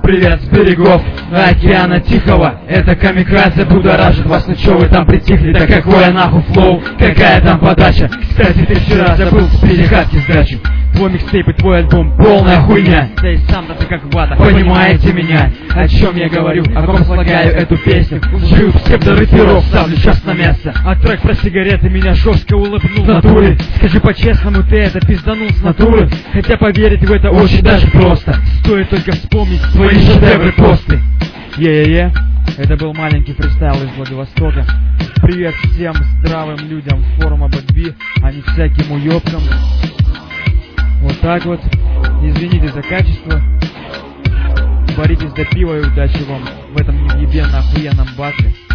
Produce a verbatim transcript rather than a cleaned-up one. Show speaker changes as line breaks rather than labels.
привет с берегов океана Тихого. Это камикадзе будоражит вас, ну чё вы там притихли? Да какое нахуй флоу, какая там подача? Кстати, ты вчера забыл с перекатки сдачу. Твой микстейп и твой альбом полная хуйня. Да и сам-то ты как вата, понимаете меня? О чем я говорю, о ком слагаю эту песню? Жив псевдорэперов, ставлю сейчас на место. А трек про сигареты меня жестко улыбнул в натуре. Скажи по-честному, ты это пизданул с натуры? Хотя поверить в это очень даже просто. Стоит только вспомнить твои шедевры посты. Е-е-е, это был маленький фристайл из Владивостока. Привет всем здравым людям форума Бэтби, а не всяким уёбкам. Вот так вот. Извините за качество. Боритесь за пиво и удачи вам в этом невъебенно охуенном батле.